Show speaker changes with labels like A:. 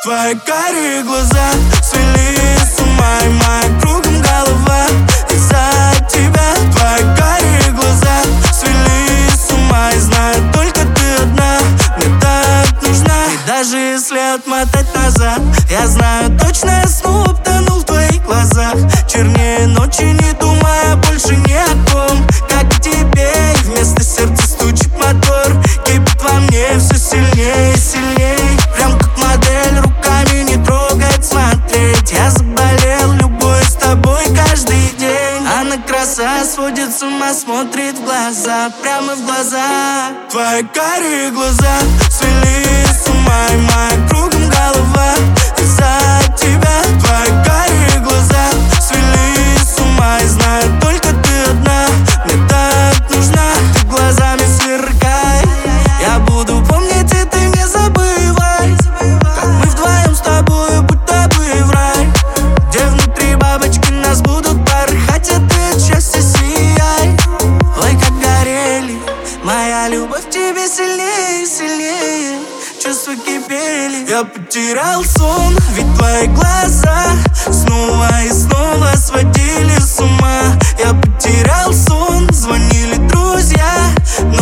A: Твои карие глаза свели с ума, и моя кругом голова из-за тебя. Твои карие глаза свели с ума, и знаю, только ты одна мне так нужна. И даже если отмотать назад, я знаю точно, я снова тонул в твоих глазах. Чернее ночи, не думая больше ни о ком, как о тебе. И вместо сердца стучит мотор, кипит во мне все сильнее и сильнее. Прям как модель, руками не трогать, смотреть. Я заболел любовью с тобой каждый день. Она краса сводит с ума, смотрит в глаза, прямо в глаза. Твои карие глаза свели с ума, и моя кругом голова из-за тебя. Твои карие глаза свели с ума, и знаю, только ты одна мне так нужна. Ты глазами сверкай, я буду помнить, и ты не забывай, как мы вдвоем с тобой будто бы в рай, где внутри бабочки нас будут порхать, а ты от счастья сияй. Ой, как горели, моя любовь к тебе сильнее и сильнее. Чувства кипели, я потерял сон, ведь твои глаза снова и снова сводили с ума. Я потерял сон, звонили друзья, но